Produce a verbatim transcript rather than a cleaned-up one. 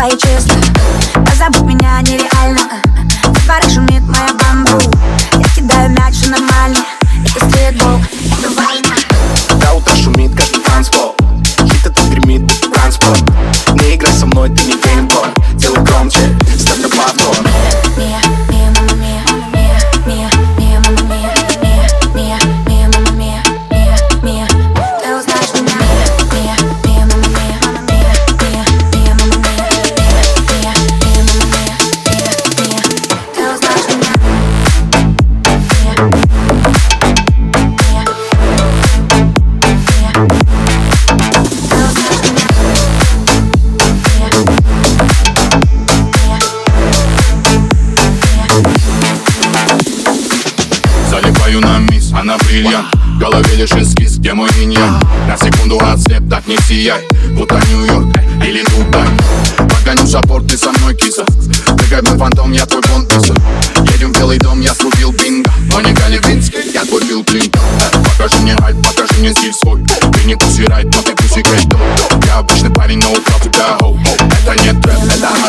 твои чувства. Позабудь меня нереально. В барах шумит моя банда. Я кидаю мяч, все нормально. Это стритбол, это война. До утра шумит каждый танцпол. Хит это гремит, это транспорт. Не играй со мной, ты не геймбой. Делай громче, ставь на повтор. Мия, мия, мама, мия, мия, мия, мия, мама, мия, мия, мия, мия, мама, мия, мия, мия. Ты узнаешь меня. Мия, мия, мама, мия, мия, мия, мия, мама, мия, мия, мия, мия, мама, мия, мия, мия. Ты узнаешь меня. Мия, мия, мия. Заливаю на мисс, она бриллиант. В голове лишь эскиз, где мой иньян. На секунду ослеп, так не сияй. Будто Нью-Йорк или Дубай. Погоню шапорт, ты со мной, киса. Ты как мой фантом, я твой бонписа. Едем в Белый дом, я срубил бинго. Но не Галивинский, я твой Билл Клинтон. Покажи мне райд, покажи мне стиль свой. Ты не пуси райд, но ты пуси грейт. Я обычный парень, но украл тебя, хоу. Это не трэп, это